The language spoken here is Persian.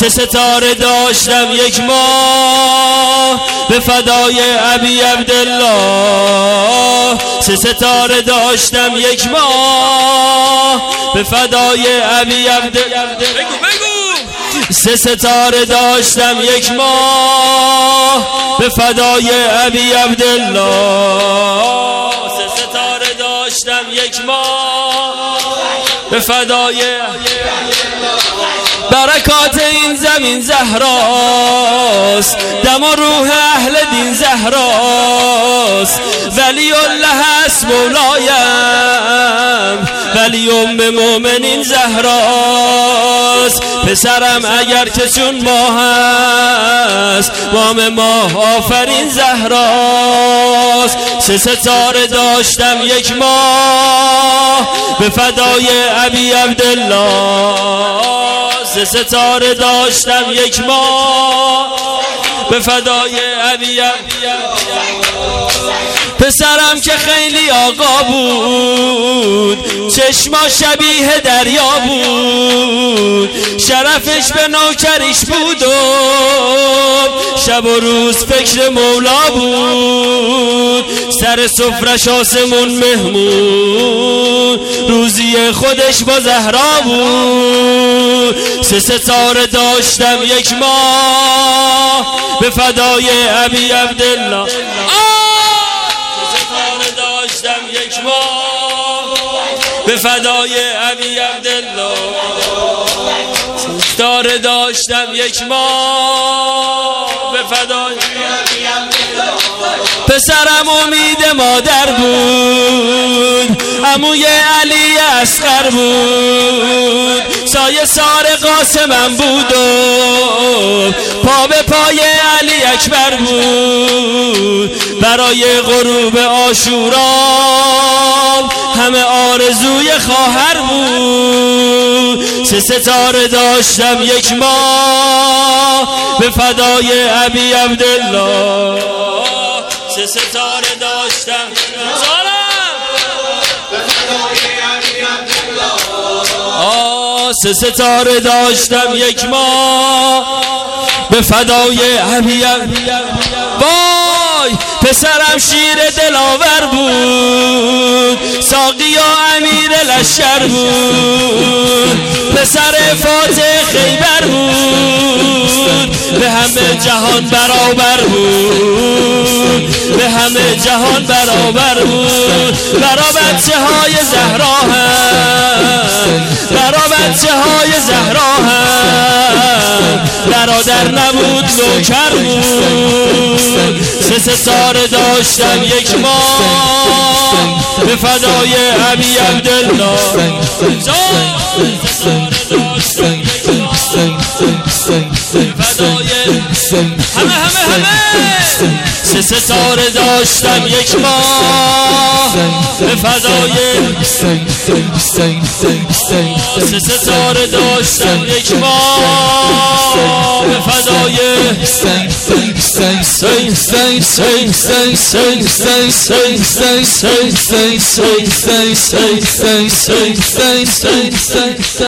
سه ستاره داشتم یک ماه به فدای ابی عبدالله. سه ستاره داشتم یک ماه به فدای ابی عبدالله. سه ستاره داشتم یک ماه به فدای ابی عبدالله. سه ستاره داشتم یک ماه به فدای برکات این زمین زهراست، دم و روح اهل دین زهراست. ولی الله است مولایم، ولی ام مومنین زهراست. پسرم اگر که چون ماه است، مام ماه آفرین زهراست. سه ستاره داشتم یک ماه به فدای ابی عبدالله. سه ستاره داشتم یک ماه به فدای ابی عبدالله. پسرم که خیلی آقا بود، چشما شبیه دریا بود. شرفش به نوکریش بود و شب و روز فکر مولا بود. سر سفرش آسمون مهمون، روزی خودش با زهرا بود. سه ستاره داشتم یک ماه به فدای ابی عبدالله. یک ماه به فدای ابی عبدالله. ستاره داشتم یک ماه به فدای ابی عبدالله. پسرم امید مادر بود، عموی علی اصغر بود. سایه سار قاسمم بود و پا به پای علی اکبر بود. برای غروب عاشورا همه آرزوی خواهر بود. سه ستاره داشتم یک ماه به فدای ابی عبدالله. سه ستاره داشتم به فدای ابی عبدالله. سه ستاره داشتم یک ماه به فدای ابی عبدالله. وای پسرم شیر دلاور بود، ساقی و امیر لشکر بود. پسر فاتح خیبر بود، به همه جهان برابر بود. به همه جهان برابر بود. برا بچه های زهرا هم، برا بچه های زهرا هم برادر نبود نوکر بود. سه ستاره داشتم یک ماه به فدای ابی عبدالله. سه ستاره داشتم یک ماه به فدای. سه ستاره داشتم یک ماه به فدای.